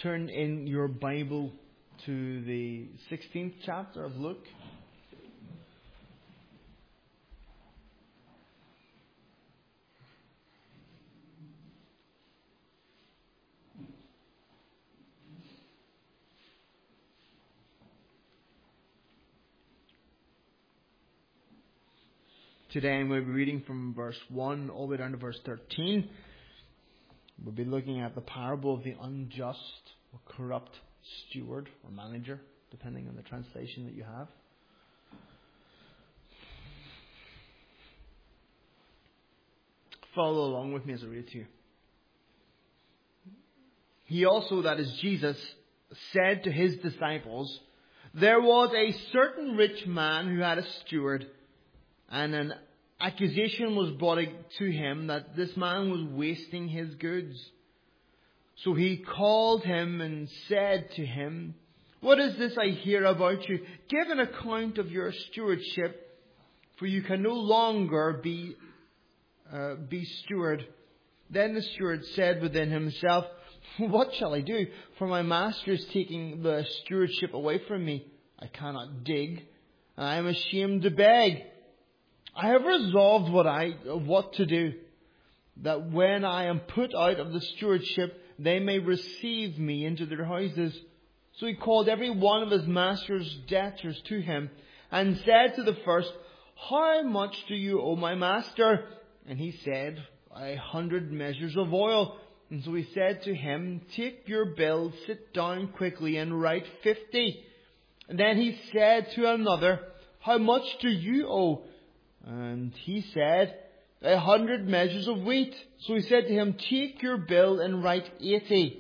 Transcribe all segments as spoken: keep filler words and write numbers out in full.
turn in your Bible to the sixteenth chapter of Luke. Today I'm going to be reading from verse one all the way down to verse thirteen. We'll be looking at the parable of the unjust or corrupt steward or manager, depending on the translation that you have. Follow along with me as I read to you. He also, that is Jesus, said to his disciples, "There was a certain rich man who had a steward, and an accusation was brought to him that this man was wasting his goods. So he called him and said to him, 'What is this I hear about you? Give an account of your stewardship, for you can no longer be uh, be steward.' Then the steward said within himself, 'What shall I do? For my master is taking the stewardship away from me. I cannot dig, and I am ashamed to beg. I have resolved what I what to do, that when I am put out of the stewardship, they may receive me into their houses.' So he called every one of his master's debtors to him, and said to the first, 'How much do you owe my master?' And he said, 'A hundred measures of oil.' And so he said to him, 'Take your bill, sit down quickly, and write fifty.' And then he said to another, 'How much do you owe?' And he said, 'A hundred measures of wheat.' So he said to him, 'Take your bill and write eighty.'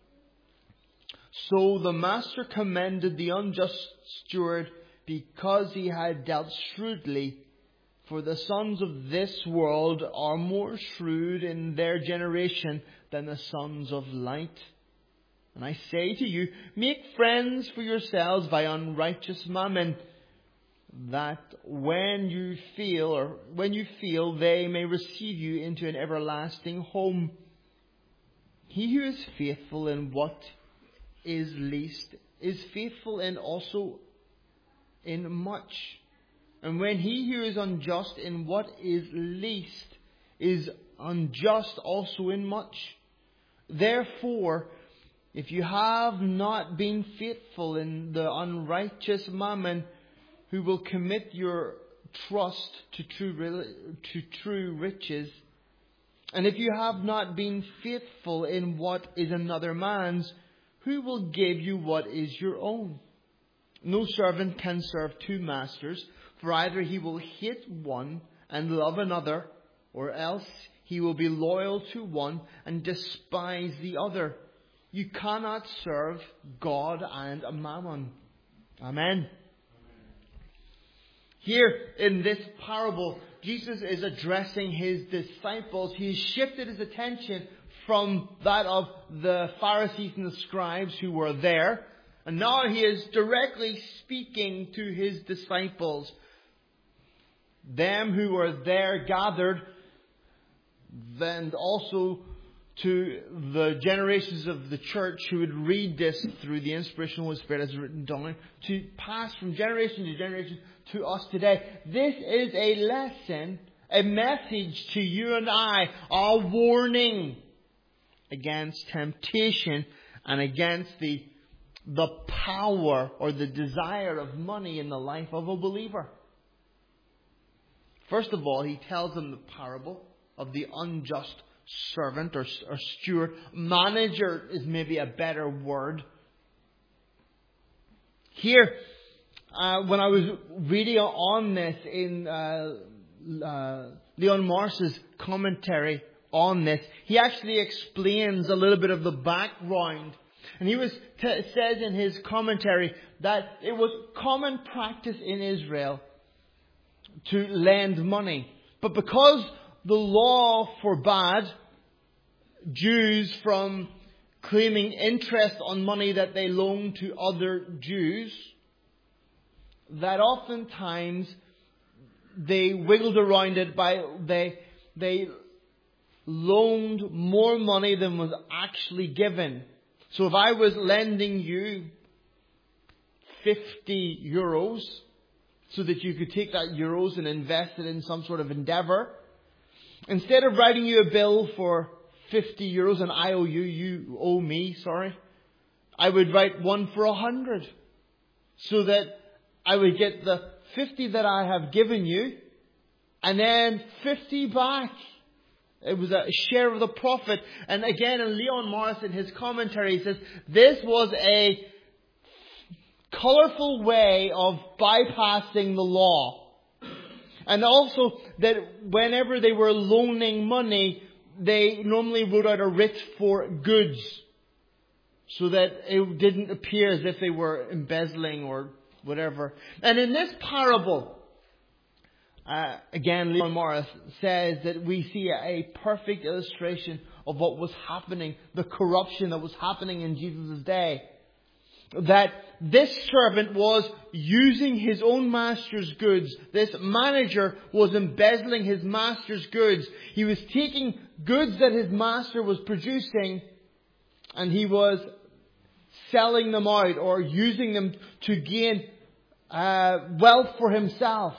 So the master commended the unjust steward because he had dealt shrewdly. For the sons of this world are more shrewd in their generation than the sons of light. And I say to you, make friends for yourselves by unrighteous mammon, that when you feel, or when you feel, they may receive you into an everlasting home. He who is faithful in what is least is faithful in also in much. And when he who is unjust in what is least is unjust also in much. Therefore, if you have not been faithful in the unrighteous mammon, who will commit your trust to true, to true riches? And if you have not been faithful in what is another man's, who will give you what is your own? No servant can serve two masters, for either he will hate one and love another, or else he will be loyal to one and despise the other. You cannot serve God and Mammon." Amen. Here in this parable, Jesus is addressing his disciples. He's shifted his attention from that of the Pharisees and the scribes who were there. And now he is directly speaking to his disciples. Them who were there gathered, and also to the generations of the church who would read this through the inspiration of the Holy Spirit as written down, to pass from generation to generation to us today. This is a lesson, a message to you and I, a warning against temptation and against the, the power or the desire of money in the life of a believer. First of all, he tells them the parable of the unjust servant or, or steward. Manager is maybe a better word. Here, uh, when I was reading on this in uh, uh, Leon Morris's commentary on this, he actually explains a little bit of the background. And he was t- says in his commentary that it was common practice in Israel to lend money. But because the law forbade Jews from claiming interest on money that they loaned to other Jews, that oftentimes they wiggled around it by they they loaned more money than was actually given. So if I was lending you fifty euros so that you could take that euros and invest it in some sort of endeavour, instead of writing you a bill for fifty euros and I owe you, you owe me, sorry, I would write one for a hundred. So that I would get the fifty that I have given you and then fifty back. It was a share of the profit. And again, in Leon Morris, in his commentary, he says, this was a colourful way of bypassing the law. And also that whenever they were loaning money, they normally wrote out a writ for goods, so that it didn't appear as if they were embezzling or whatever. And in this parable, uh, again, Leon Morris says that we see a perfect illustration of what was happening, the corruption that was happening in Jesus' day. That this servant was using his own master's goods. This manager was embezzling his master's goods. He was taking goods that his master was producing, and he was selling them out or using them to gain uh, wealth for himself.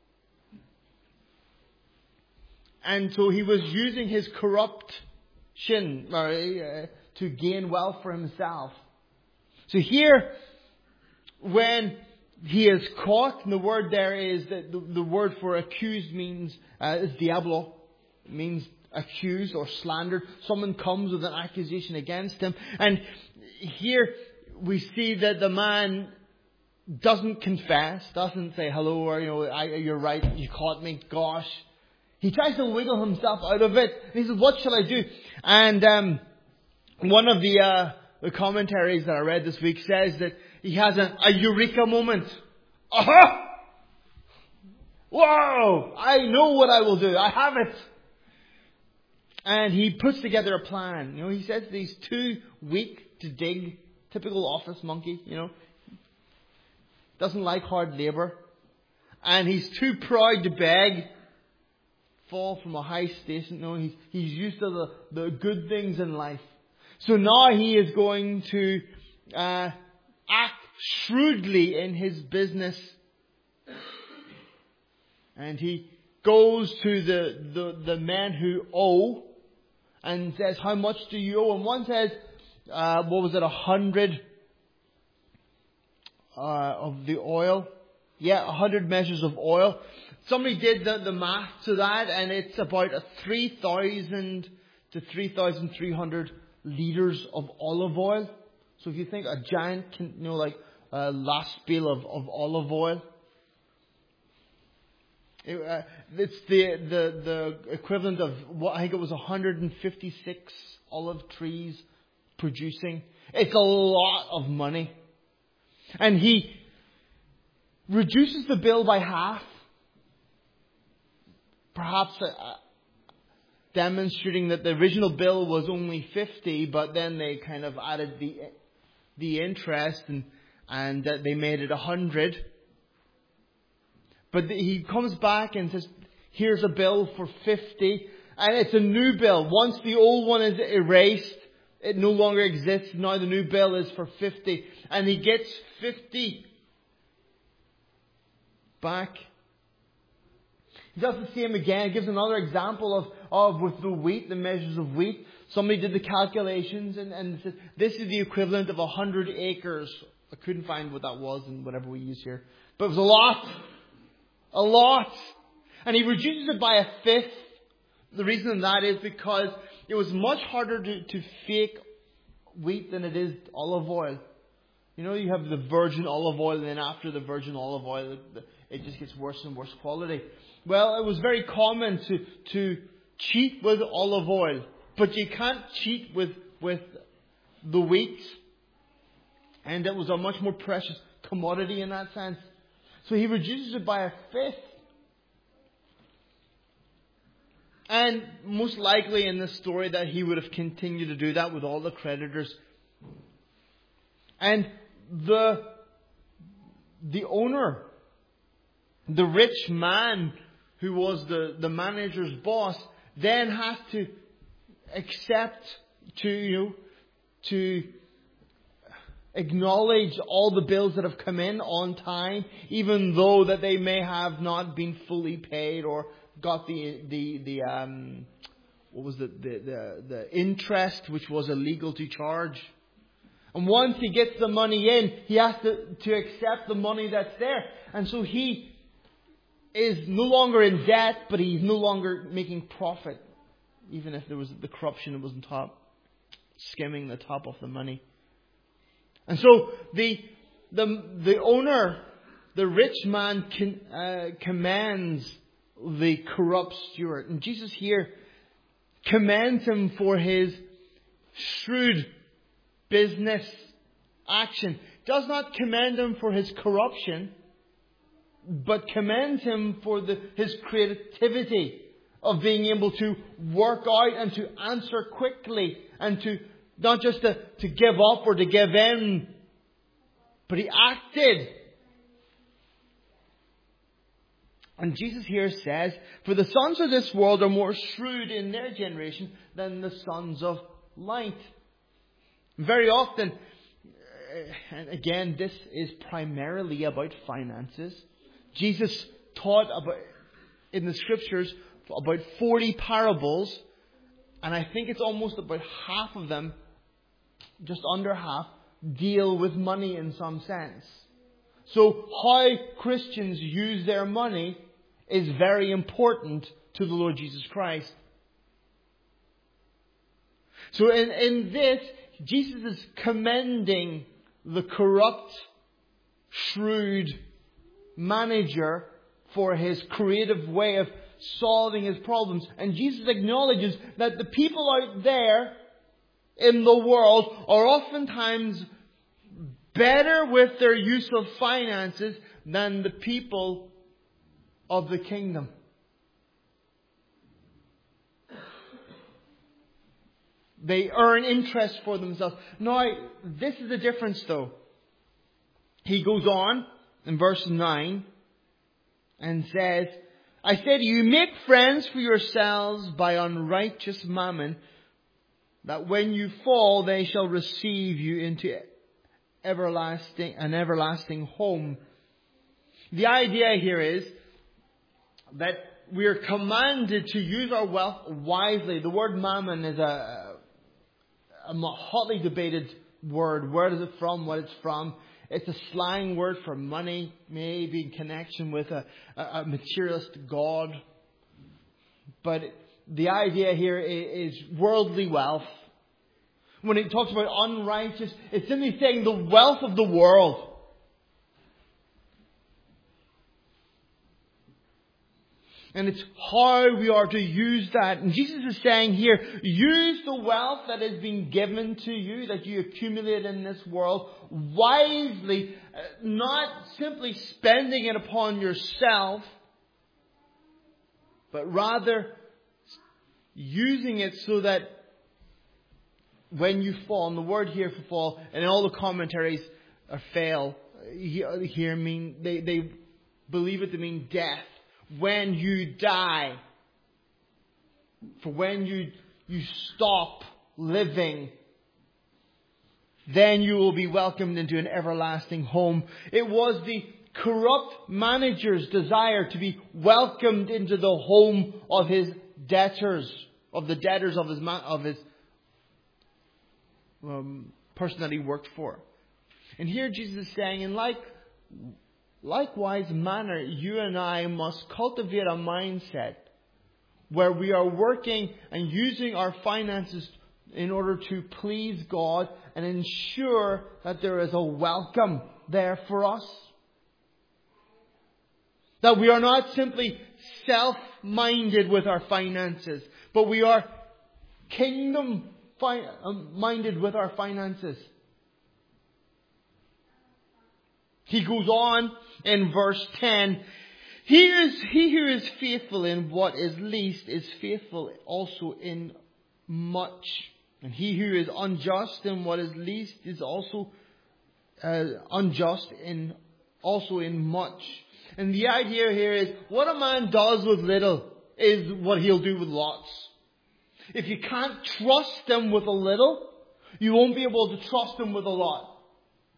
And so he was using his corruption uh, to gain wealth for himself. So here, when he is caught, and the word there is that the, the word for accused means uh, is diablo, it means accused or slandered. Someone comes with an accusation against him, and here we see that the man doesn't confess, doesn't say hello, or you know, I, you're right, you caught me, gosh. He tries to wiggle himself out of it. And he says, what shall I do? And um, one of the uh, the commentaries that I read this week says that he has a, a eureka moment. Aha! Whoa! I know what I will do. I have it. And he puts together a plan. You know, he says he's too weak to dig. Typical office monkey, you know. Doesn't like hard labour. And he's too proud to beg. Fall from a high station. No, he's, he's used to the, the good things in life. So now he is going to uh, act shrewdly in his business. And he goes to the, the, the men who owe and says, how much do you owe? And one says, uh, what was it, a hundred uh, of the oil? Yeah, a hundred measures of oil. Somebody did the, the math to that, and it's about a three thousand to three thousand three hundred litres of olive oil. So if you think a giant, you know, like a last spiel of, of olive oil. It, uh, it's the, the, the equivalent of what I think it was one hundred fifty-six olive trees producing. It's a lot of money. And he reduces the bill by half. Perhaps uh, demonstrating that the original bill was only fifty, but then they kind of added the the interest and and uh, they made it a hundred. But the, he comes back and says, "Here's a bill for fifty," and it's a new bill. Once the old one is erased, it no longer exists. Now the new bill is for fifty, and he gets fifty back. He does the same again. He gives another example of, of with the wheat, the measures of wheat. Somebody did the calculations and, and said, this is the equivalent of a hundred acres. I couldn't find what that was in whatever we use here. But it was a lot. A lot. And he reduces it by a fifth. The reason that is because it was much harder to, to fake wheat than it is olive oil. You know, you have the virgin olive oil, and then after the virgin olive oil, it just gets worse and worse quality. Well, it was very common to, to cheat with olive oil, but you can't cheat with, with the wheat. And it was a much more precious commodity in that sense. So he reduces it by a fifth. And most likely in this story that he would have continued to do that with all the creditors. And the, the owner, the rich man who was the, the manager's boss, then has to accept to, you know, to acknowledge all the bills that have come in on time, even though that they may have not been fully paid or got the the the um what was it the the the interest which was illegal to charge. And once he gets the money in, he has to to accept the money that's there, and so he is no longer in debt, but he's no longer making profit, even if there was the corruption that was on top, skimming the top of the money. And so the the the owner, the rich man, can, uh, commands the corrupt steward, and Jesus here commends him for his shrewd business action. Does not commend him for his corruption, but commends him for the, his creativity of being able to work out and to answer quickly and to not just to, to give up or to give in, but he acted. And Jesus here says, for the sons of this world are more shrewd in their generation than the sons of light. Very often, and again, this is primarily about finances. Jesus taught about in the scriptures about forty parables, and I think it's almost about half of them, just under half, deal with money in some sense. So how Christians use their money is very important to the Lord Jesus Christ. So in, in this, Jesus is commending the corrupt, shrewd manager for his creative way of solving his problems. And Jesus acknowledges that the people out there in the world are oftentimes better with their use of finances than the people of the kingdom. They earn interest for themselves. Now, this is the difference though. He goes on in verse nine and says, I say to you, make friends for yourselves by unrighteous mammon, that when you fall, they shall receive you into everlasting, an everlasting home. The idea here is that we are commanded to use our wealth wisely. The word mammon is a, a hotly debated word. Where is it from? What it's from? It's a slang word for money, maybe in connection with a, a, a materialist god. But the idea here is worldly wealth. When it talks about unrighteous, it's simply saying the wealth of the world. And it's how we are to use that. And Jesus is saying here, use the wealth that has been given to you, that you accumulate in this world, wisely, not simply spending it upon yourself, but rather using it so that when you fall, and the word here for fall, and in all the commentaries are fail, here mean, they, they believe it to mean death. When you die, for when you you stop living, then you will be welcomed into an everlasting home. It was the corrupt manager's desire to be welcomed into the home of his debtors, of the debtors of his of his um, person that he worked for. And here Jesus is saying, in like likewise manner, you and I must cultivate a mindset where we are working and using our finances in order to please God and ensure that there is a welcome there for us. That we are not simply self-minded with our finances, but we are kingdom-minded with our finances. He goes on in verse ten. He, is, he who is faithful in what is least is faithful also in much. And he who is unjust in what is least is also uh, unjust in also in much. And the idea here is, what a man does with little is what he'll do with lots. If you can't trust him with a little, you won't be able to trust him with a lot.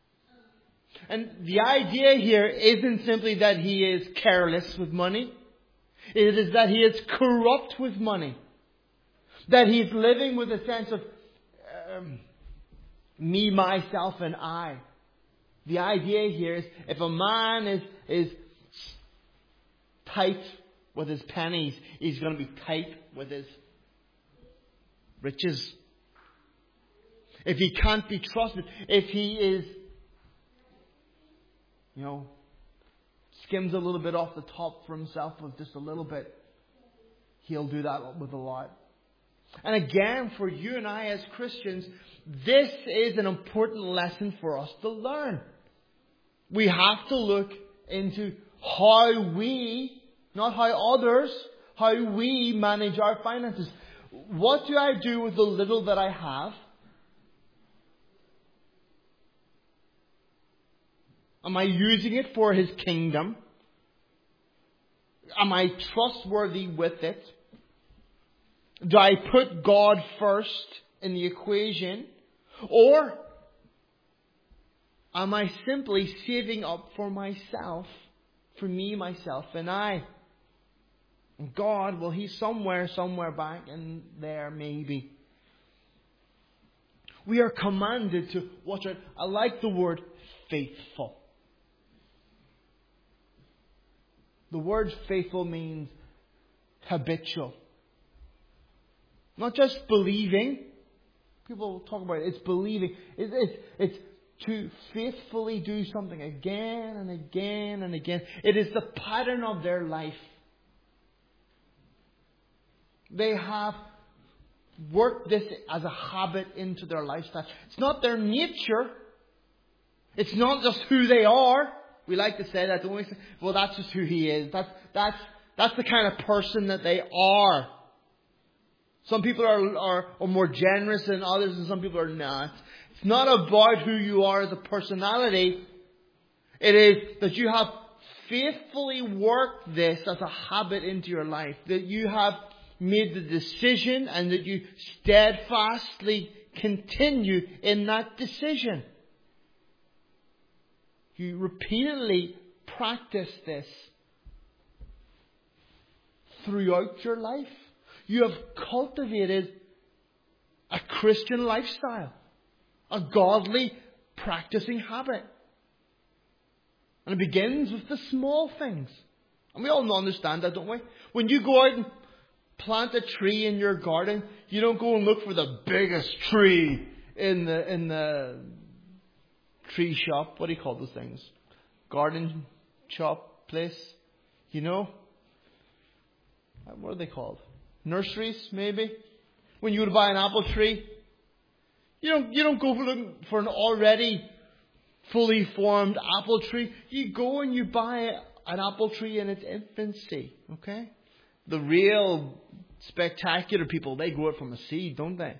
And the idea here isn't simply that he is careless with money. It is that he is corrupt with money. That he's living with a sense of um, me, myself, and I. The idea here is if a man is, is tight with his pennies, he's going to be tight with his riches. If he can't be trusted, if he is, you know, skims a little bit off the top for himself with just a little bit, he'll do that with a lot. And again, for you and I as Christians, this is an important lesson for us to learn. We have to look into how we, not how others, how we manage our finances. What do I do with the little that I have? Am I using it for His kingdom? Am I trustworthy with it? Do I put God first in the equation? Or am I simply saving up for myself, for me, myself, and I? And God, well, He's somewhere, somewhere back in there, maybe. We are commanded to watch out. I like the word faithful. The word faithful means habitual. Not just believing. People talk about it. It's believing. It's, it's, it's to faithfully do something again and again and again. It is the pattern of their life. They have worked this as a habit into their lifestyle. It's not their nature. It's not just who they are. We like to say that, don't we? Well, that's just who he is. That's, that's, that's the kind of person that they are. Some people are, are, are more generous than others, and some people are not. It's not about who you are as a personality. It is that you have faithfully worked this as a habit into your life. That you have made the decision and that you steadfastly continue in that decision. You repeatedly practice this throughout your life. You have cultivated a Christian lifestyle, a godly practicing habit. And it begins with the small things. And we all understand that, don't we? When you go out and plant a tree in your garden, you don't go and look for the biggest tree in the in the tree shop. What do you call those things? Garden shop place? You know? What are they called? Nurseries, maybe? When you would buy an apple tree, you don't you don't go looking for an already fully formed apple tree. You go and you buy an apple tree in its infancy. Okay? The real spectacular people, they grow it from a seed, don't they?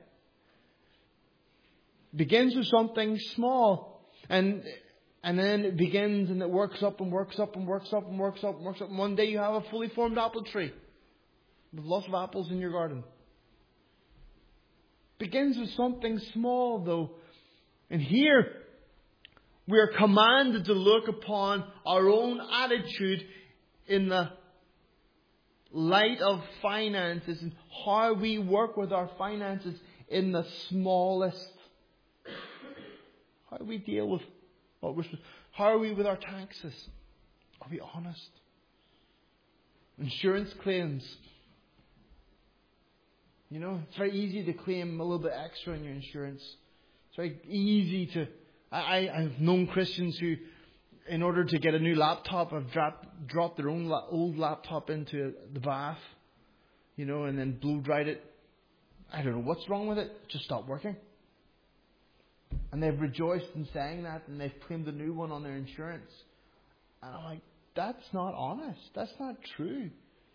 It begins with something small. And and then it begins and it works up and works up and works up and works up and works up. And one day you have a fully formed apple tree with lots of apples in your garden. It begins with something small, though. And here we are commanded to look upon our own attitude in the light of finances and how we work with our finances in the smallest. How do we deal with what we're, how are we with our taxes? Are we honest? Insurance claims. You know, it's very easy to claim a little bit extra on your insurance. It's very easy to... I, I've known Christians who, in order to get a new laptop, have dropped, dropped their own la- old laptop into the bath, you know, and then blow-dried it. I don't know what's wrong with it. It just stopped working. And they've rejoiced in saying that, and they've claimed a new one on their insurance. And I'm like, that's not honest. That's not true.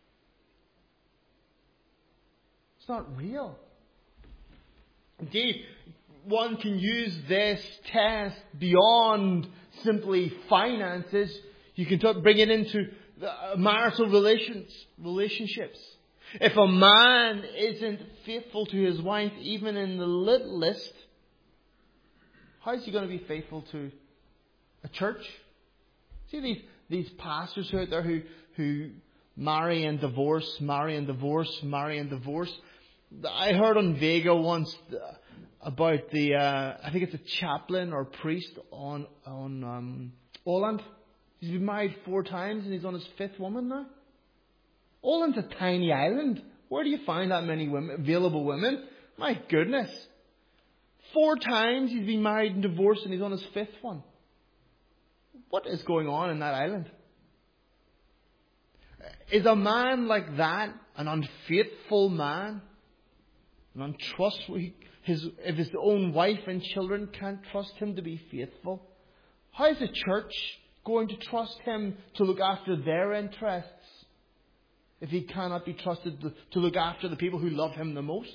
It's not real. Indeed, one can use this test beyond simply finances. You can t- bring it into the marital relations, relationships. If a man isn't faithful to his wife, even in the littlest, how is he going to be faithful to A church? See these these pastors out there who who marry and divorce, marry and divorce, marry and divorce. I heard on Vega once about the uh, I think it's a chaplain or priest on on um, Åland. He's been married four times and he's on his fifth woman now. Åland's a tiny island. Where do you find that many women, available women? My goodness. Four times he's been married and divorced and he's on his fifth one. What is going on in that island? Is a man like that an unfaithful man? An untrustworthy? His, if his own wife and children can't trust him to be faithful, how is the church going to trust him to look after their interests if he cannot be trusted to, to look after the people who love him the most?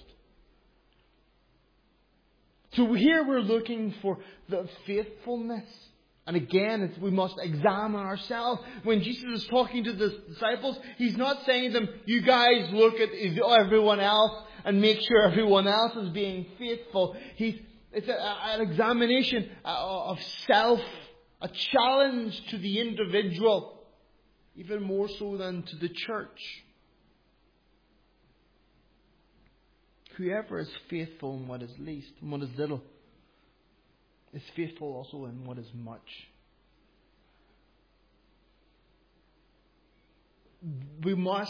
So here we're looking for the faithfulness. And again, it's, we must examine ourselves. When Jesus is talking to the disciples, He's not saying to them, you guys look at everyone else and make sure everyone else is being faithful. He's, it's a, an examination of self, a challenge to the individual, even more so than to the church. Whoever is faithful in what is least, in what is little, is faithful also in what is much. We must,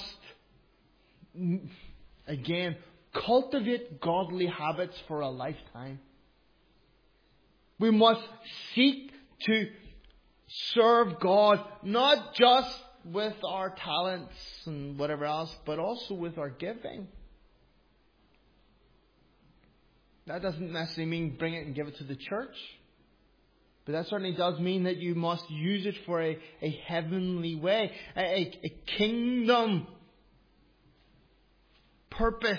again, cultivate godly habits for a lifetime. We must seek to serve God, not just with our talents and whatever else, but also with our giving. That doesn't necessarily mean bring it and give it to the church. But that certainly does mean that you must use it for a, a heavenly way. A, a, a kingdom purpose.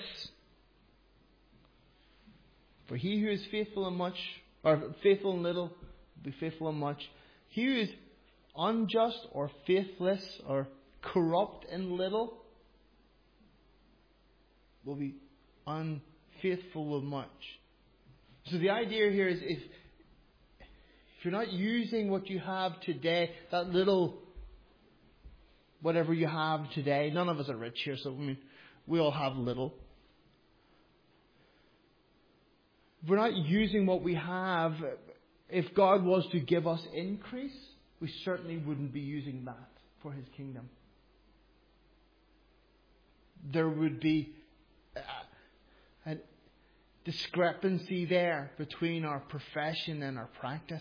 For he who is faithful in much, or faithful in little, will be faithful in much. He who is unjust or faithless or corrupt in little will be unfaithful. Faithful of much. So the idea here is if, if you're not using what you have today, that little whatever you have today, none of us are rich here, so I mean we all have little. If we're not using what we have, if God was to give us increase, we certainly wouldn't be using that for His kingdom. There would be a discrepancy there between our profession and our practice.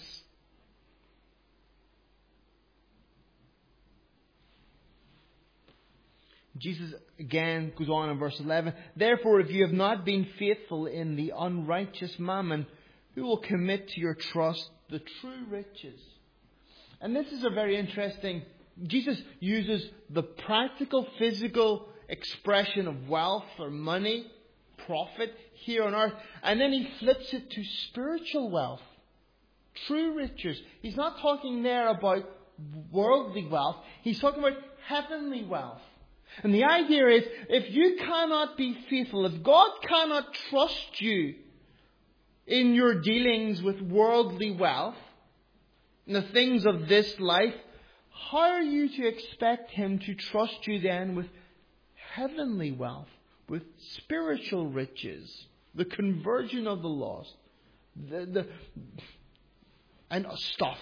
Jesus again goes on in verse eleven. Therefore, if you have not been faithful in the unrighteous mammon, who will commit to your trust the true riches? And this is a very interesting. Jesus uses the practical, physical expression of wealth or money, profit here on earth, and then he flips it to spiritual wealth, true riches. He's not talking there about worldly wealth. He's talking about heavenly wealth. And the idea is, if you cannot be faithful, if God cannot trust you in your dealings with worldly wealth, in the things of this life, how are you to expect Him to trust you then with heavenly wealth, with spiritual riches, the conversion of the lost, the, the and stuff,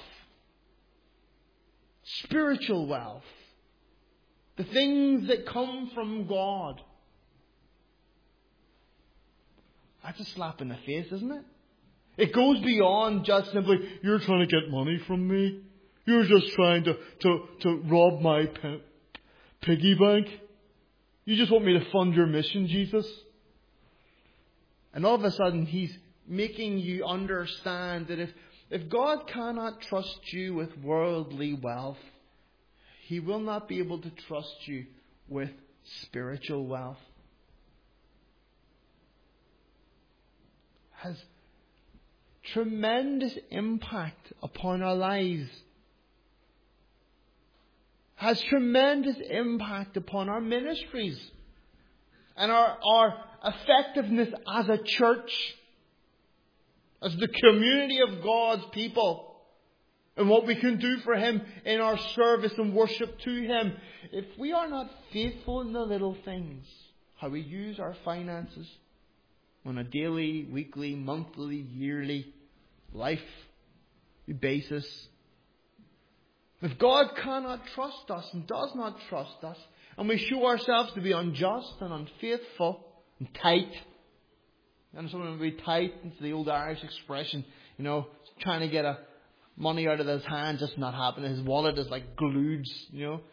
spiritual wealth, the things that come from God? That's a slap in the face, isn't it? It goes beyond just simply, you're trying to get money from me. You're just trying to, to, to rob my p- piggy bank. You just want me to fund your mission, Jesus. And all of a sudden, He's making you understand that if, if God cannot trust you with worldly wealth, He will not be able to trust you with spiritual wealth. Has tremendous impact upon our lives. Has tremendous impact upon our ministries and our, our effectiveness as a church, as the community of God's people. and what we can do for Him in our service and worship to Him. If we are not faithful in the little things, how we use our finances on a daily, weekly, monthly, yearly life basis, if God cannot trust us and does not trust us, and we show ourselves to be unjust and unfaithful and tight, and someone will be tight, it's the old Irish expression, you know, trying to get a money out of his hand, just not happening. His wallet is like glued, you know.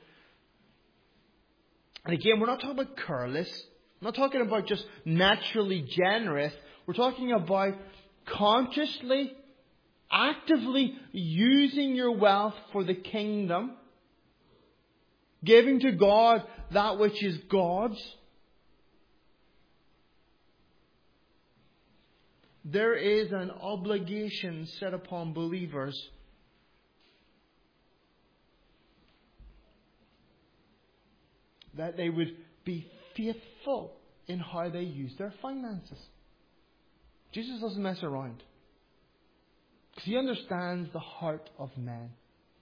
And again, we're not talking about careless. We're not talking about just naturally generous. We're talking about consciously, actively using your wealth for the kingdom, giving to God that which is God's. There is an obligation set upon believers that they would be faithful in how they use their finances. Jesus doesn't mess around, because He understands the heart of man.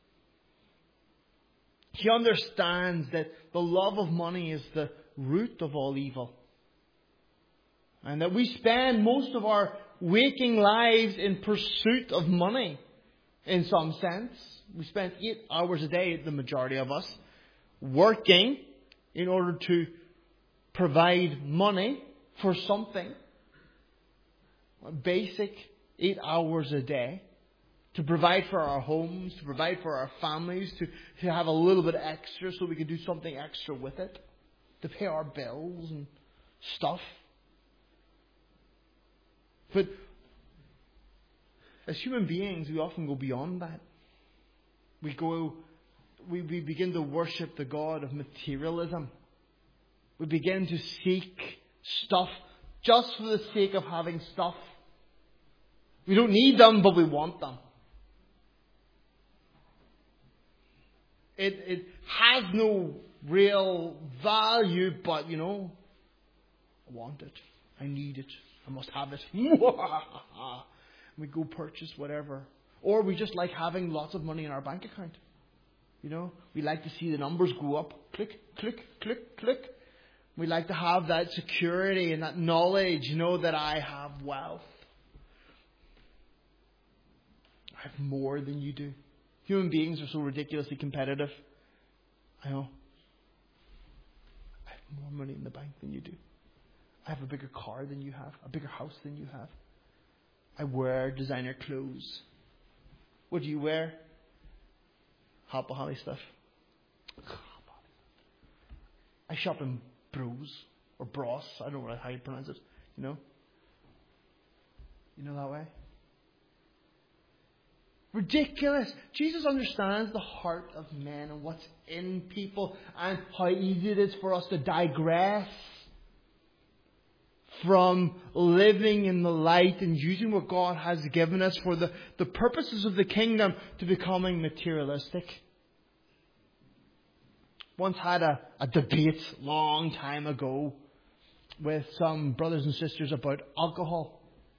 He understands that the love of money is the root of all evil. And that we spend most of our waking lives in pursuit of money, in some sense. We spend eight hours a day, the majority of us, working in order to provide money for something. A basic eight hours a day. To provide for our homes, to provide for our families, to, to have a little bit extra so we can do something extra with it. To pay our bills and stuff. But as human beings, we often go beyond that. We go, we, we begin to worship the God of materialism. We begin to seek stuff just for the sake of having stuff. We don't need them, but we want them. It, it has no real value, but, you know, I want it. I need it. I must have it. We go purchase whatever. Or we just like having lots of money in our bank account. You know, we like to see the numbers go up. Click, click, click, click. We like to have that security and that knowledge, you know, that I have wealth. I have more than you do. Human beings are so ridiculously competitive. I know. I have more money in the bank than you do. I have a bigger car than you have. A bigger house than you have. I wear designer clothes. What do you wear? Hot Holly stuff. I shop in Bros or Bros. I don't know how you pronounce it. You know? You know that way? Ridiculous. Jesus understands the heart of men and what's in people and how easy it is for us to digress from living in the light and using what God has given us for the, the purposes of the kingdom to becoming materialistic. Once had a, a debate long time ago with some brothers and sisters about alcohol.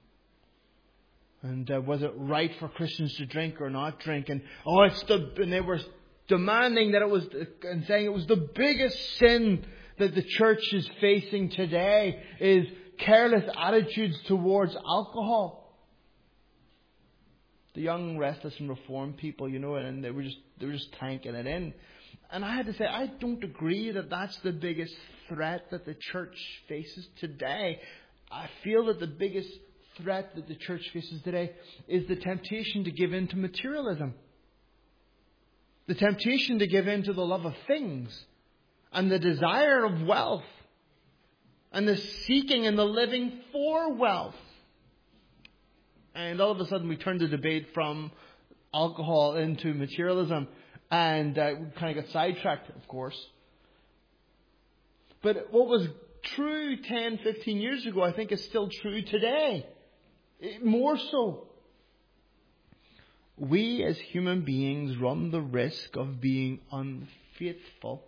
And uh, was it right for Christians to drink or not drink? And oh, it's the and they were demanding that it was and saying it was the biggest sin that the church is facing today is careless attitudes towards alcohol. The young, restless, and reformed people, you know, and they were just they were just tanking it in. And I had to say, I don't agree that that's the biggest threat that the church faces today. I feel that the biggest threat that the church faces today is the temptation to give in to materialism. The temptation to give in to the love of things and the desire of wealth and the seeking and the living for wealth. And all of a sudden we turn the debate from alcohol into materialism, and uh, we kind of got sidetracked, of course. But what was true ten, fifteen years ago, I think is still true today. More so. We as human beings run the risk of being unfaithful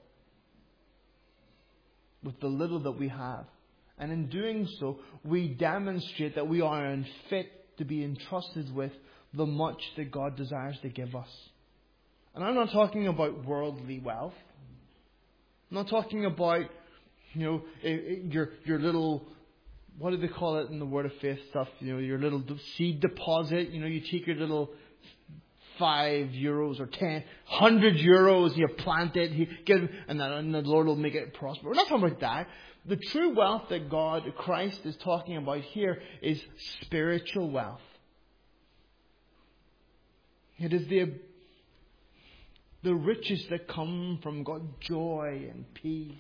with the little that we have. And in doing so, we demonstrate that we are unfit to be entrusted with the much that God desires to give us. And I'm not talking about worldly wealth. I'm not talking about, you know, your your little, what do they call it in the Word of Faith stuff? You know, your little seed deposit. You know, you take your little five euros or ten, hundred euros, you plant it, you give, and then and the Lord will make it prosper. We're not talking about that. The true wealth that God, Christ, is talking about here is spiritual wealth. It is the the riches that come from God, joy and peace,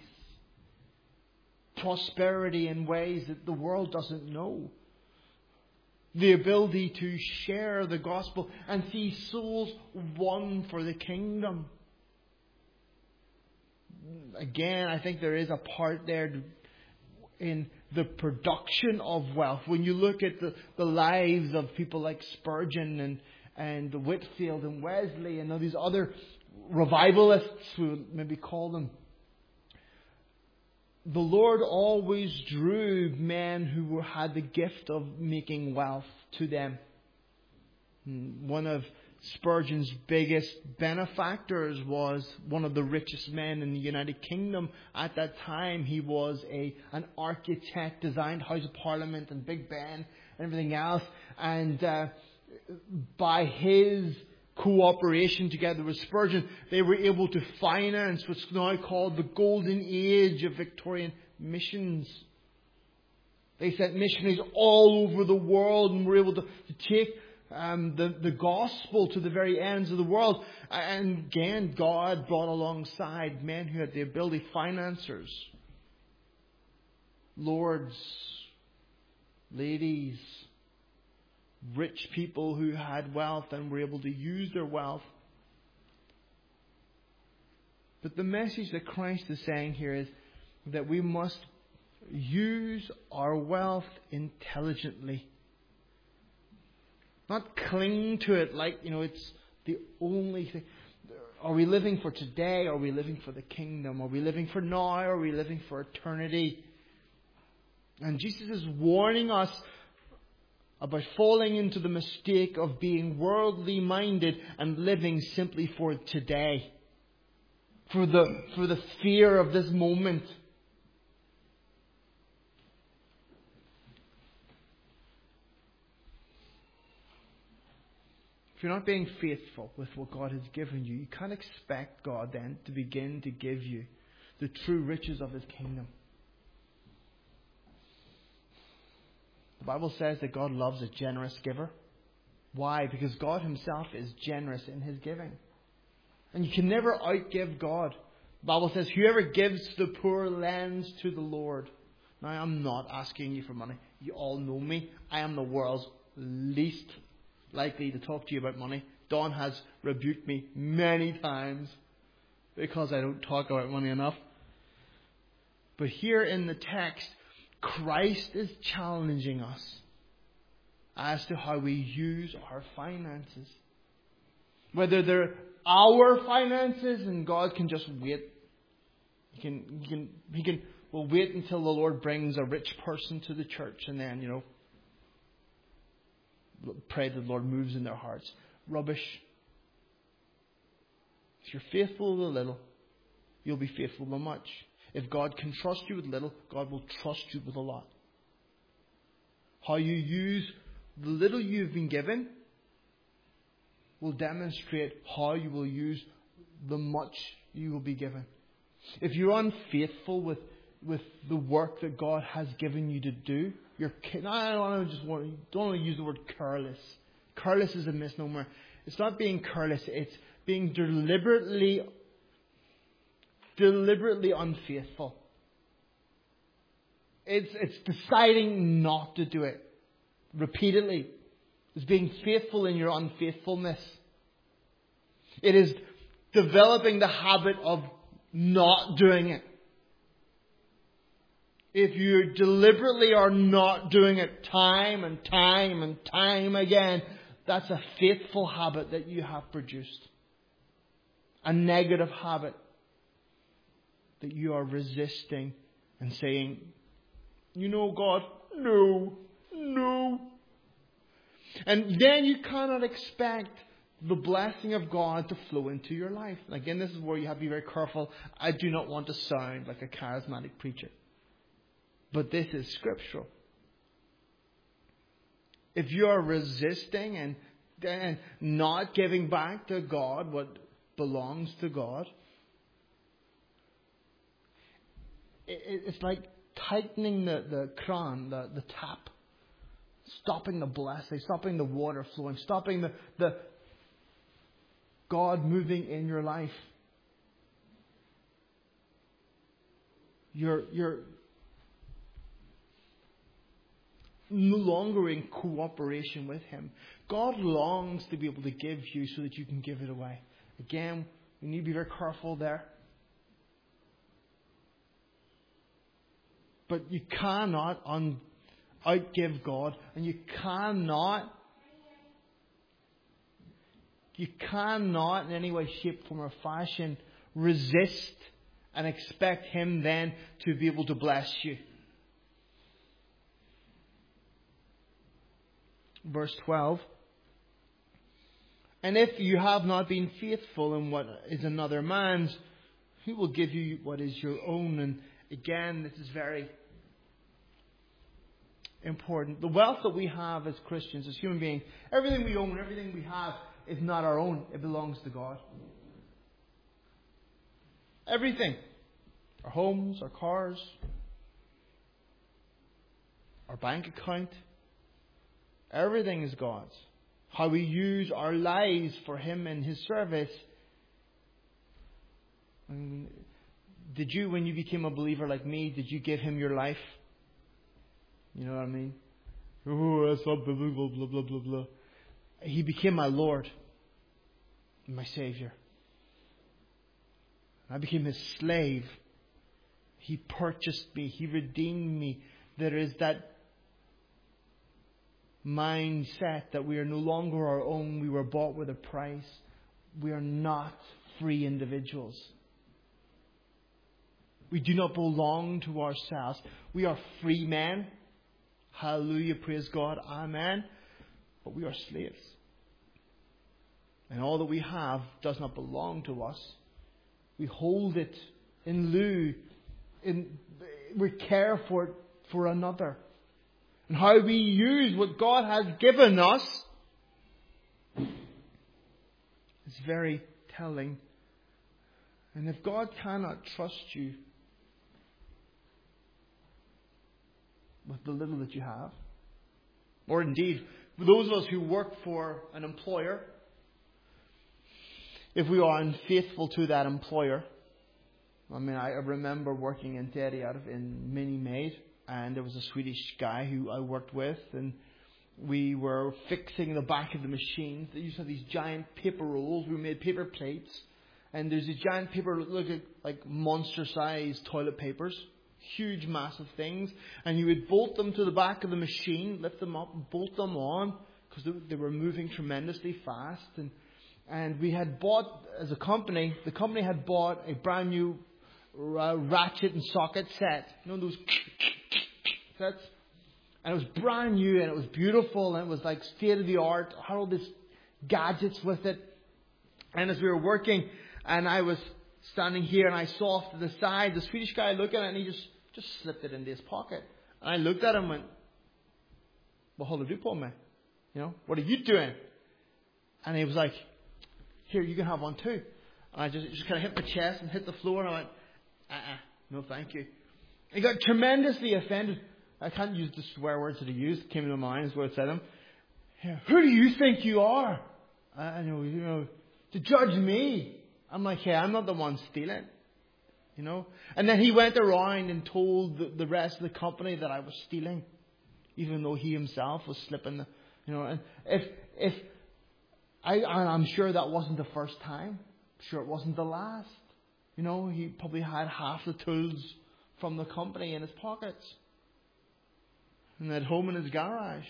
prosperity in ways that the world doesn't know. The ability to share the gospel and see souls won for the kingdom. Again, I think there is a part there in the production of wealth. When you look at the, the lives of people like Spurgeon and, and Whitefield and Wesley and all these other revivalists, we would maybe call them, the Lord always drew men who were, had the gift of making wealth to them. One of Spurgeon's biggest benefactors was one of the richest men in the United Kingdom. At that time, he was a an architect, designed House of Parliament and Big Ben and everything else. And uh, by his cooperation together with Spurgeon, they were able to finance what's now called the golden age of Victorian missions. They sent missionaries all over the world and were able to, to take um, the, the gospel to the very ends of the world. And again, God brought alongside men who had the ability, financiers, lords, ladies, rich people who had wealth and were able to use their wealth. But the message that Christ is saying here is that we must use our wealth intelligently. Not cling to it like, you know, it's the only thing. Are we living for today? Are we living for the kingdom? Are we living for now? Or are we living for eternity? And Jesus is warning us about falling into the mistake of being worldly minded and living simply for today. For the, for the fear of this moment. If you're not being faithful with what God has given you, you can't expect God then to begin to give you the true riches of His kingdom. The Bible says that God loves a generous giver. Why? Because God Himself is generous in His giving. And you can never outgive God. The Bible says, whoever gives to the poor lends to the Lord. Now, I'm not asking you for money. You all know me. I am the world's least likely to talk to you about money. Don has rebuked me many times because I don't talk about money enough. But here in the text, Christ is challenging us as to how we use our finances. Whether they're our finances and God can just wait. He can, he can, he can, we'll wait until the Lord brings a rich person to the church and then, you know, pray that the Lord moves in their hearts. Rubbish. If you're faithful with a little, you'll be faithful with much. If God can trust you with little, God will trust you with a lot. How you use the little you've been given will demonstrate how you will use the much you will be given. If you're unfaithful with, with the work that God has given you to do, you're, I don't just want, don't want to use the word careless. Careless is a misnomer. It's not being careless. It's being deliberately deliberately unfaithful. It's, it's deciding not to do it repeatedly. It's being faithful in your unfaithfulness. It is developing the habit of not doing it. If you deliberately are not doing it time and time and time again, that's a faithful habit that you have produced. A negative habit that you are resisting and saying, you know, God, no, no. And then you cannot expect the blessing of God to flow into your life. And again, this is where you have to be very careful. I do not want to sound like a charismatic preacher. But this is scriptural. If you are resisting and, and not giving back to God what belongs to God, it, it's like tightening the, the cran, the, the tap. Stopping the blessing, stopping the water flowing, stopping the, the God moving in your life. You're, you're no longer in cooperation with Him. God longs to be able to give you so that you can give it away. Again, we need to be very careful there. But you cannot un- outgive God, and you cannot You cannot in any way, shape, form or fashion resist and expect Him then to be able to bless you. Verse twelve. And if you have not been faithful in what is another man's, who will give you what is your own? And again, this is very important. The wealth that we have as Christians, as human beings, everything we own, everything we have, is not our own. It belongs to God. Everything. Our homes, our cars, our bank account. Everything is God's. How we use our lives for Him and His service. I mean, did you, when you became a believer like me, did you give Him your life? You know what I mean? Oh, that's not biblical, blah, blah, blah, blah. He became my Lord, my Savior. I became His slave. He purchased me. He redeemed me. There is that mindset that we are no longer our own. We were bought with a price. We are not free individuals. We do not belong to ourselves. We are free men. Hallelujah, praise God, amen. But we are slaves. And all that we have does not belong to us. We hold it in lieu. In, we care for it for another. And how we use what God has given us is very telling. And if God cannot trust you with the little that you have, or indeed, for those of us who work for an employer, if we are unfaithful to that employer, I mean, I remember working in Derry out of in Mini Maid, and there was a Swedish guy who I worked with, and we were fixing the back of the machines. They used to have these giant paper rolls. We made paper plates, and there's these giant paper, look at like monster-sized toilet papers, huge, massive things, and you would bolt them to the back of the machine, lift them up, and bolt them on because they, they were moving tremendously fast, and and we had bought as a company. The company had bought a brand new uh, ratchet and socket set. You know those sets? And it was brand new, and it was beautiful, and it was like state of the art. Had all these gadgets with it. And as we were working, and I was standing here, and I saw off to the side the Swedish guy looking at it, and he just just slipped it into his pocket. And I looked at him and went, "Vad håller du på med? You know, what are you doing?" And he was like, "Here, you can have one too." And I just just kind of hit my chest and hit the floor, and I went, "Uh-uh, no, thank you." He got tremendously offended. I can't use the swear words that he used. It came to my mind is what I said to him. Yeah, who do you think you are? I know, you know, to judge me. I'm like, hey, I'm not the one stealing. You know? And then he went around and told the, the rest of the company that I was stealing, even though he himself was slipping. The, you know, and if if I, and I'm sure that wasn't the first time. I'm sure it wasn't the last. You know, he probably had half the tools from the company in his pockets, and at home in his garage.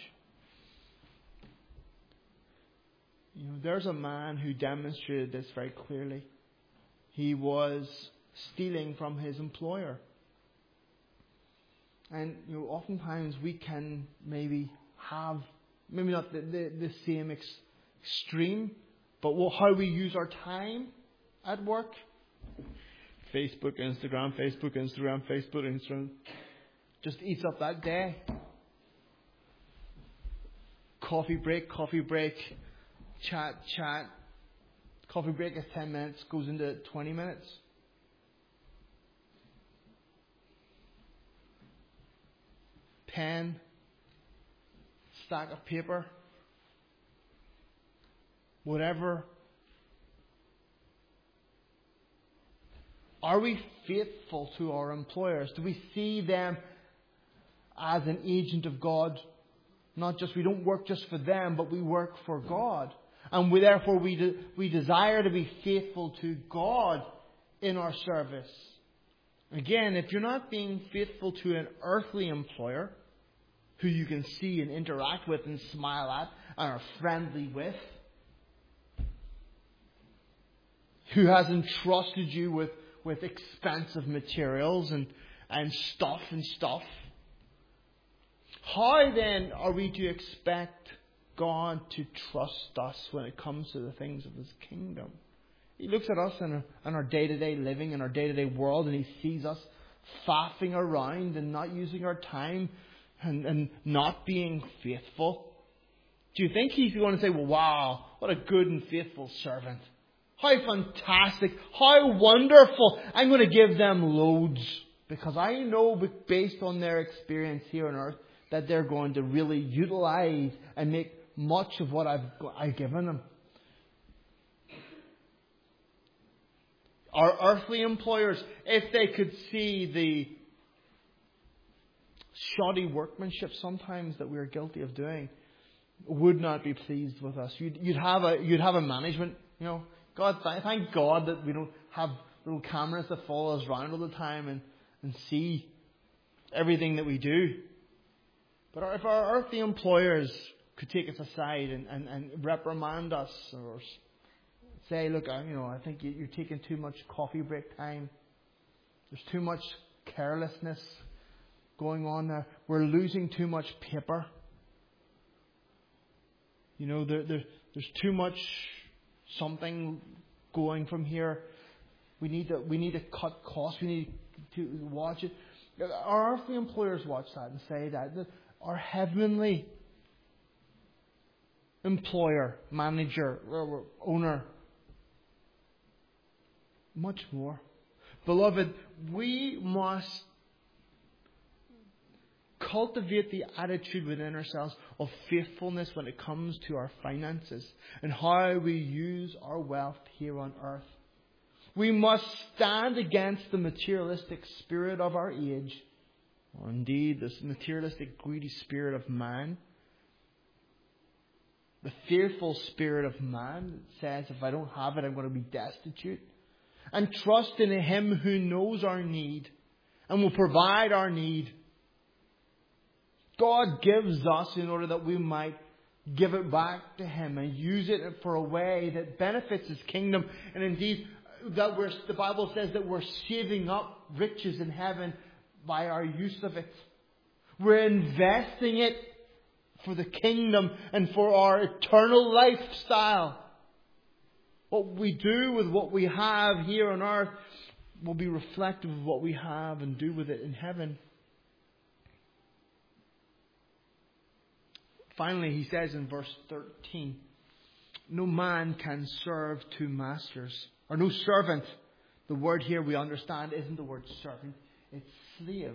You know, there's a man who demonstrated this very clearly. He was stealing from his employer. And, you know, oftentimes we can maybe have maybe not the, the, the same ex- extreme, but well, how we use our time at work. Facebook, Instagram, Facebook, Instagram, Facebook, Instagram. Just eats up that day. Coffee break, coffee break, chat, chat. Coffee break is ten minutes, goes into twenty minutes. Pen, stack of paper, whatever. Are we faithful to our employers? Do we see them as an agent of God? Not just, we don't work just for them, but we work for God. And we, therefore we, de- we desire to be faithful to God in our service. Again, if you're not being faithful to an earthly employer, who you can see and interact with and smile at and are friendly with, who has entrusted you with, with expensive materials and, and stuff and stuff, how then are we to expect God to trust us when it comes to the things of His kingdom? He looks at us in our, in our day-to-day living, in our day-to-day world, and He sees us faffing around and not using our time and, and not being faithful. Do you think He's going to say, well, wow, what a good and faithful servant. How fantastic. How wonderful. I'm going to give them loads. Because I know, based on their experience here on earth, that they're going to really utilize and make much of what I've, I've given them. Our earthly employers, if they could see the shoddy workmanship sometimes that we're guilty of doing, would not be pleased with us. You'd, you'd have a you'd have a management, you know. God, thank God that we don't have little cameras that follow us around all the time and, and see everything that we do. But if our earthly employers could take us aside and, and, and reprimand us or say, look, I, you know, I think you're taking too much coffee break time. There's too much carelessness going on there. We're losing too much paper. You know, there, there, there's too much something going from here. We need to we need to cut costs. We need to watch it. Our earthly employers watch that and say that. Our heavenly employer, manager, owner, much more. Beloved, we must cultivate the attitude within ourselves of faithfulness when it comes to our finances and how we use our wealth here on earth. We must stand against the materialistic spirit of our age, or indeed this materialistic greedy spirit of man. The fearful spirit of man that says, if I don't have it, I'm going to be destitute. And trust in Him who knows our need and will provide our need. God gives us in order that we might give it back to Him and use it for a way that benefits His kingdom. And indeed, that we're, the Bible says that we're saving up riches in heaven by our use of it. We're investing it for the kingdom and for our eternal lifestyle. What we do with what we have here on earth will be reflective of what we have and do with it in heaven. Finally, he says in verse thirteen, no man can serve two masters, or no servant. The word here we understand isn't the word servant, it's slave.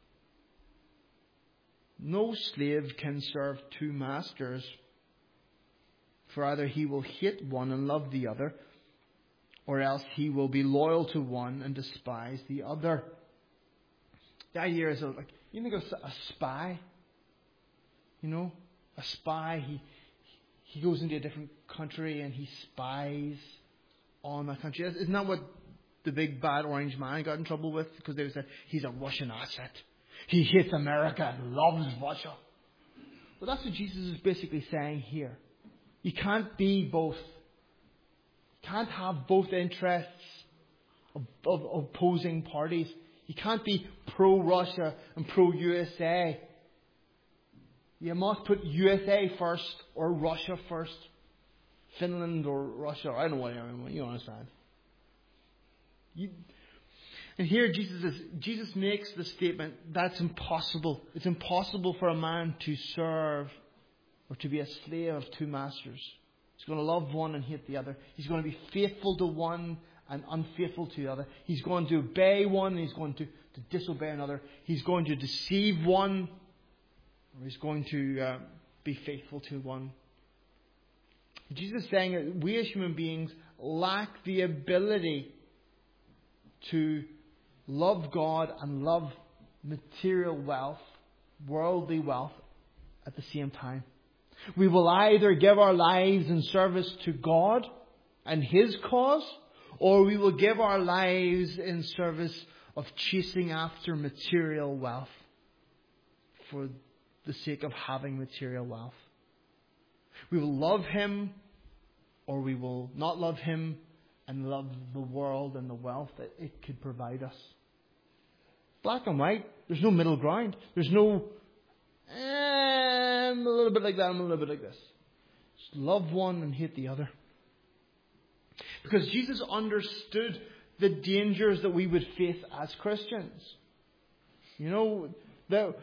No slave can serve two masters, for either he will hate one and love the other, or else he will be loyal to one and despise the other. The idea is like, you think of a spy, you know, a spy, he he goes into a different country and he spies on that country. Isn't that what the big bad orange man got in trouble with? Because they said he's a Russian asset. He hates America and loves Russia. Well, that's what Jesus is basically saying here. You can't be both. You can't have both interests of, of, of opposing parties. You can't be pro-Russia and pro-U S A. You must put U S A first or Russia first. Finland or Russia. I don't know what you understand. You, and here Jesus is, Jesus makes the statement that's impossible. It's impossible for a man to serve or to be a slave of two masters. He's going to love one and hate the other. He's going to be faithful to one and unfaithful to the other. He's going to obey one and he's going to, to disobey another. He's going to deceive one or he's going to uh, be faithful to one. Jesus is saying that we as human beings lack the ability to love God and love material wealth, worldly wealth, at the same time. We will either give our lives in service to God and His cause, or we will give our lives in service of chasing after material wealth for the sake of having material wealth. We will love Him, or we will not love Him and love the world and the wealth that it could provide us. Black and white. There's no middle ground. There's no, eh, I'm a little bit like that, I'm a little bit like this. Just love one and hate the other. Because Jesus understood the dangers that we would face as Christians. You know, that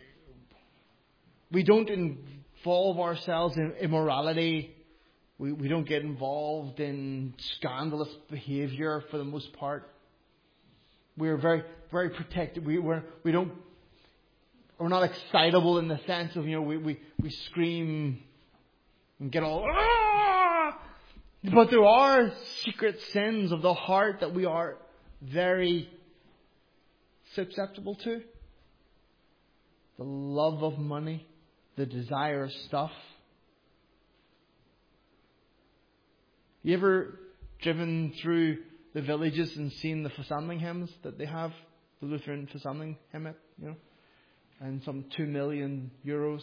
we don't involve ourselves in immorality. We, we don't get involved in scandalous behaviour for the most part. We're very, very protected. We we're, we don't we're not excitable in the sense of, you know, we, we, we scream and get all ah! But there are secret sins of the heart that we are very susceptible to. The love of money, the desire of stuff. You ever driven through the villages and seen the Versammling hymns that they have? The Lutheran Versammling hymn, you know? And some two million euros.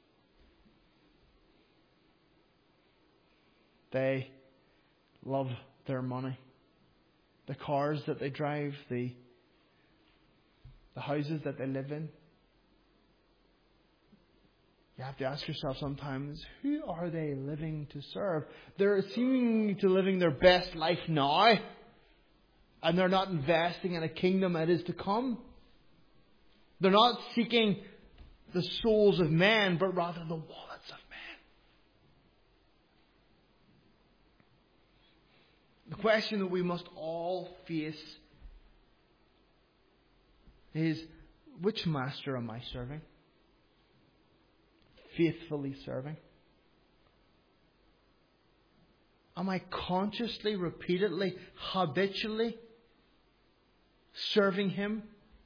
They love their money. The cars that they drive, the, the houses that they live in. You have to ask yourself sometimes, who are they living to serve? They're seeming to living their best life now, and they're not investing in a kingdom that is to come. They're not seeking the souls of men, but rather the wallets of men. The question that we must all face is, which master am I serving? Faithfully serving? Am I consciously, repeatedly, habitually serving Him?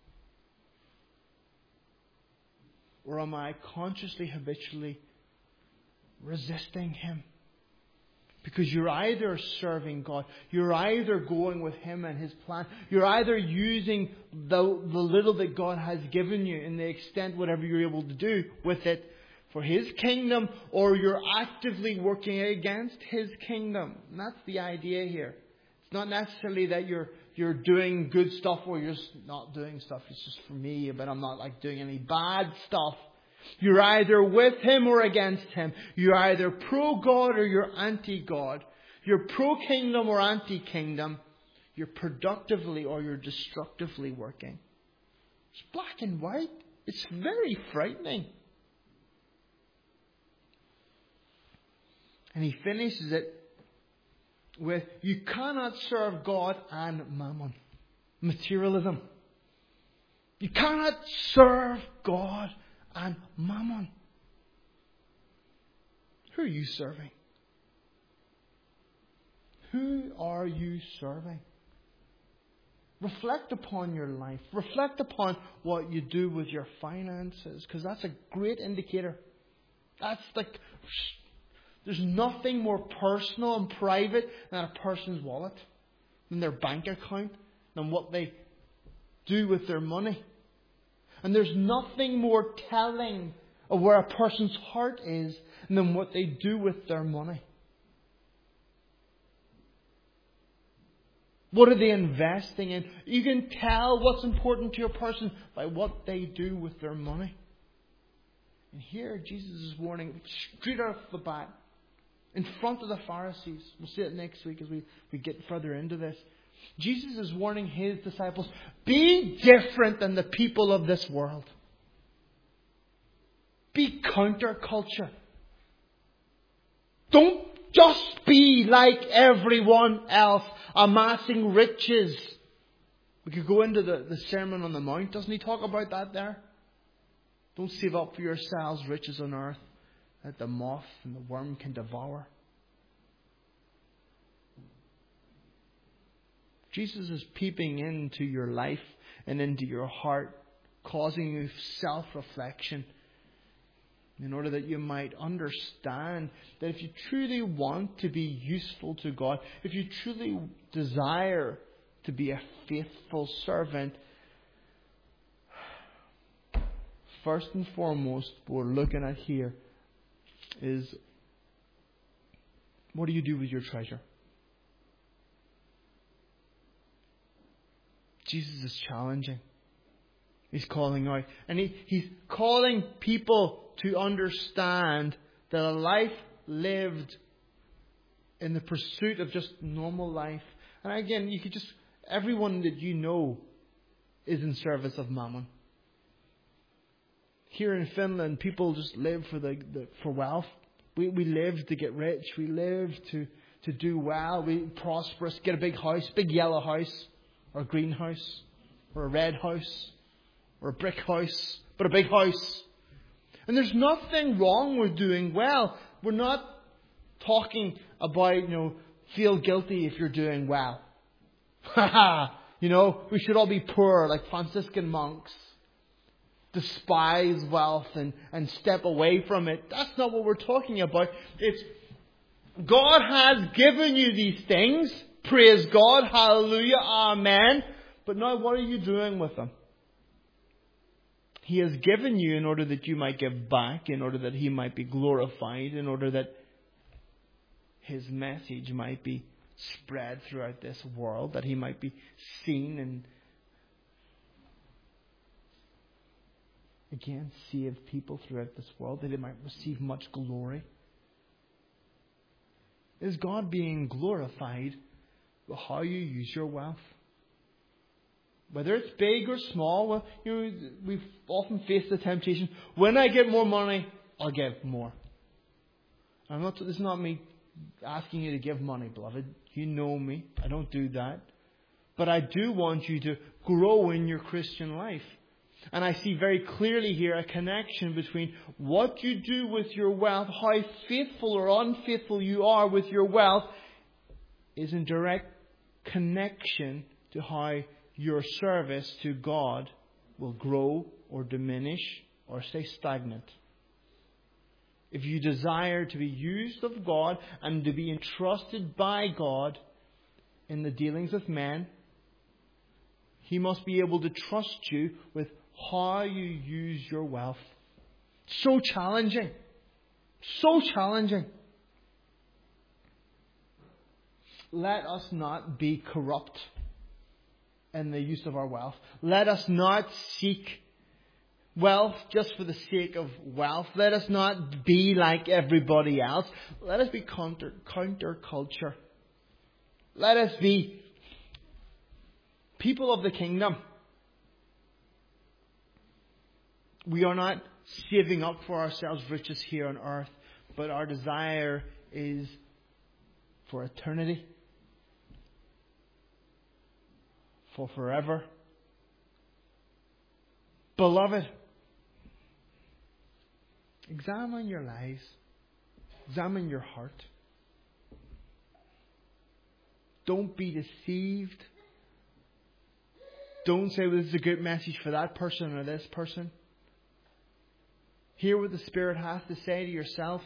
Or am I consciously, habitually resisting Him? Because you're either serving God, you're either going with Him and His plan, you're either using the, the little that God has given you in the extent whatever you're able to do with it for His kingdom, or you're actively working against His kingdom. And that's the idea here. It's not necessarily that you're you're doing good stuff or you're just not doing stuff. It's just for me, but I'm not like doing any bad stuff. You're either with Him or against Him. You're either pro-God or you're anti-God. You're pro-kingdom or anti-kingdom. You're productively or you're destructively working. It's black and white. It's very frightening. And he finishes it with, you cannot serve God and mammon. Materialism. You cannot serve God and mammon. Who are you serving? Who are you serving? Reflect upon your life. Reflect upon what you do with your finances, because that's a great indicator. That's like... There's nothing more personal and private than a person's wallet, than their bank account, than what they do with their money. And there's nothing more telling of where a person's heart is than what they do with their money. What are they investing in? You can tell what's important to a person by what they do with their money. And here Jesus is warning straight off the bat, in front of the Pharisees. We'll see it next week as we, we get further into this. Jesus is warning His disciples, be different than the people of this world. Be counterculture. Don't just be like everyone else, amassing riches. We could go into the, the Sermon on the Mount. Doesn't He talk about that there? Don't save up for yourselves riches on earth that the moth and the worm can devour. Jesus is peeping into your life and into your heart, causing you self-reflection in order that you might understand that if you truly want to be useful to God, if you truly desire to be a faithful servant, first and foremost, what we're looking at here is, what do you do with your treasure? Jesus is challenging. He's calling out. And he, he's calling people to understand that a life lived in the pursuit of just normal life. And again, you could just, everyone that you know is in service of mammon. Here in Finland, people just live for the, the for wealth. We we live to get rich. We live to, to do well. We prosperous. Get a big house, big yellow house, or a green house, or a red house, or a brick house, but a big house. And there's nothing wrong with doing well. We're not talking about, you know, feel guilty if you're doing well. You know, we should all be poor like Franciscan monks. Despise wealth and, and step away from it. That's not what we're talking about. It's God has given you these things. Praise God. Hallelujah. Amen. But now what are you doing with them? He has given you in order that you might give back, in order that He might be glorified, in order that His message might be spread throughout this world, that He might be seen and again, save people throughout this world, that He might receive much glory. Is God being glorified by how you use your wealth? Whether it's big or small, well, you know, we've often faced the temptation, when I get more money, I'll give more. I'm not, this is not me asking you to give money, beloved. You know me. I don't do that. But I do want you to grow in your Christian life. And I see very clearly here a connection between what you do with your wealth, how faithful or unfaithful you are with your wealth, is in direct connection to how your service to God will grow or diminish or stay stagnant. If you desire to be used of God and to be entrusted by God in the dealings of men, He must be able to trust you with how you use your wealth. So challenging. So challenging. Let us not be corrupt in the use of our wealth. Let us not seek wealth just for the sake of wealth. Let us not be like everybody else. Let us be counter counterculture. Let us be people of the kingdom. We are not saving up for ourselves riches here on earth, but our desire is for eternity, for forever. Beloved, examine your lives. Examine your heart. Don't be deceived. Don't say, well, this is a good message for that person or this person. Hear what the Spirit has to say to yourself.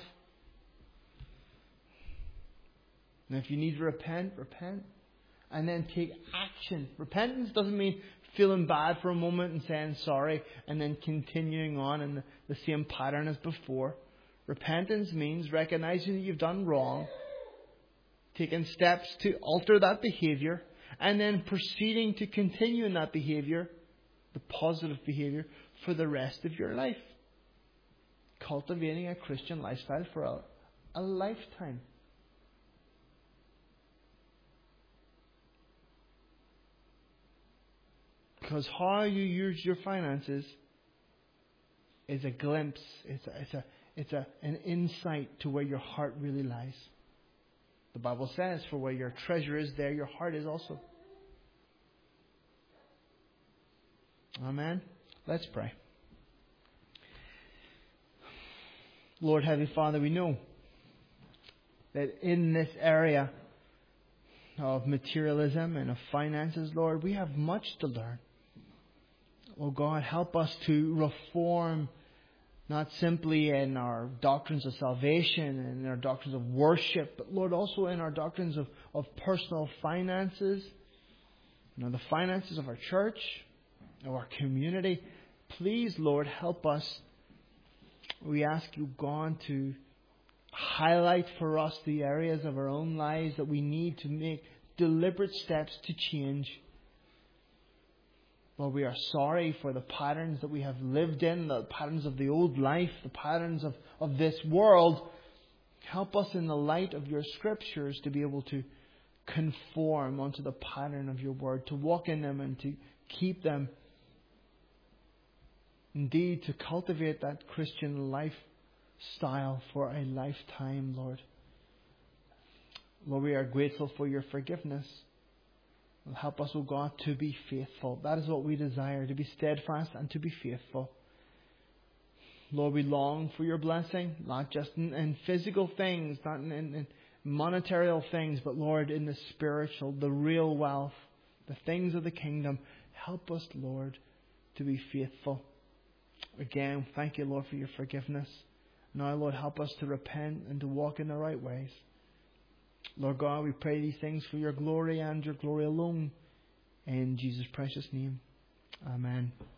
And if you need to repent, repent. And then take action. Repentance doesn't mean feeling bad for a moment and saying sorry and then continuing on in the, the same pattern as before. Repentance means recognizing that you've done wrong, taking steps to alter that behaviour, and then proceeding to continue in that behaviour, the positive behaviour, for the rest of your life. cultivating a Christian lifestyle for a, a lifetime. Because how you use your finances is a glimpse, it's a, it's a, it's a, an insight to where your heart really lies. The Bible says, for where your treasure is, there your heart is also. Amen. Let's pray. Lord, Heavenly Father, we know that in this area of materialism and of finances, Lord, we have much to learn. Oh God, help us to reform, not simply in our doctrines of salvation and in our doctrines of worship, but Lord, also in our doctrines of, of personal finances, you know, the finances of our church, of our community. Please, Lord, help us. We ask you, God, to highlight for us the areas of our own lives that we need to make deliberate steps to change. Lord, we are sorry for the patterns that we have lived in, the patterns of the old life, the patterns of, of this world. Help us in the light of your scriptures to be able to conform unto the pattern of your word, to walk in them and to keep them. Indeed, to cultivate that Christian lifestyle for a lifetime, Lord. Lord, we are grateful for your forgiveness. Help us, O God, to be faithful. That is what we desire, to be steadfast and to be faithful. Lord, we long for your blessing, not just in, in physical things, not in, in, in monetary things, but Lord, in the spiritual, the real wealth, the things of the kingdom. Help us, Lord, to be faithful. Again, thank you, Lord, for your forgiveness. Now, Lord, help us to repent and to walk in the right ways. Lord God, we pray these things for your glory and your glory alone. In Jesus' precious name. Amen.